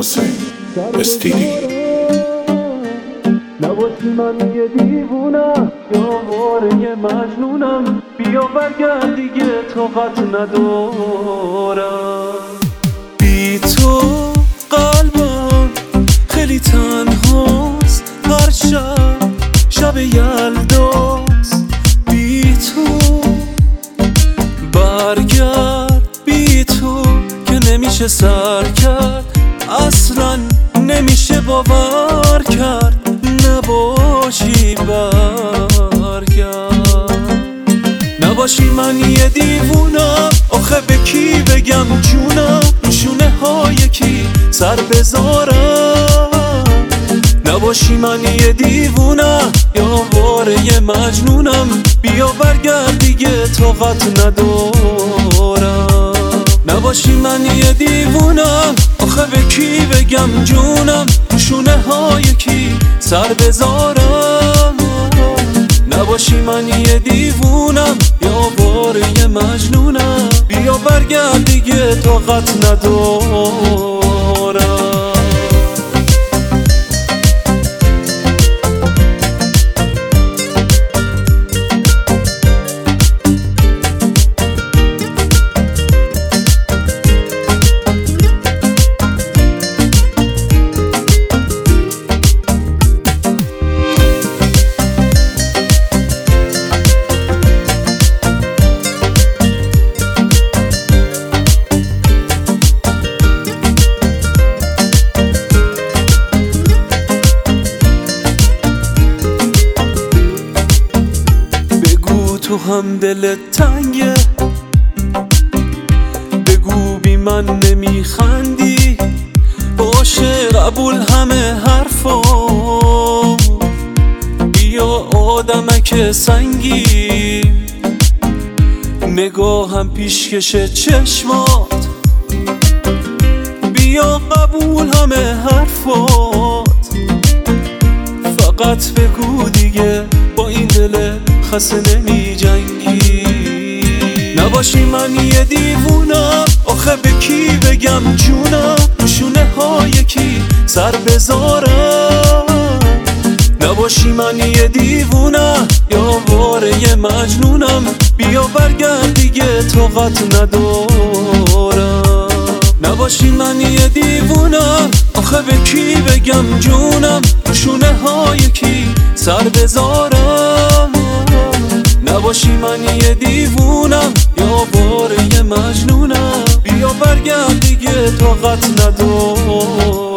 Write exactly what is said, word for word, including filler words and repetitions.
حسین استیلی. نباشی من یه دیوونم یا واره مجنونم، بیا برگرد دیگه طاقت ندارم. بی تو قلبم خیلی تنهاست، هر شب شب یلداست. بی تو برگرد، بی تو که نمیشه سر کرد، اصلا نمیشه باور کرد. نباشی برگرد، نباشی من یه دیوونم، آخه به کی بگم جونم، شونه های کی سر بذارم. نباشی من یه دیوونم یا واره مجنونم، بیا برگرد دیگه طاقت ندارم. نباشی من یه دیوونم، آخه به کی بگم جونم، شونه های کی سر بذارم. نباشی من یه دیوونم یا واره مجنونم، بیا برگرد دیگه طاقت ندارم. تو هم دلت تنگه، بگو بی من نمیخندی، باشه قبول همه حرفا. بیا آدمک سنگی، نگاهم پیشکش چشمات، بیا قبول همه حرفات. فقط بگو دیگه با این دل خسته نمی جنگی. نباشی من یه دیوونم، آخه به کی بگم جونم، شونه های کی سر بذارم. نباشی من یه دیوونم یا واره مجنونم، بیا برگرد دیگه طاقت ندارم. نباشی من یه دیوونم، آخه به کی بگم جونم، شونه های کی سر بذارم. نباشی من یه دیوونم یا واره مجنونم، بیا برگرد دیگه طاقت ندارم.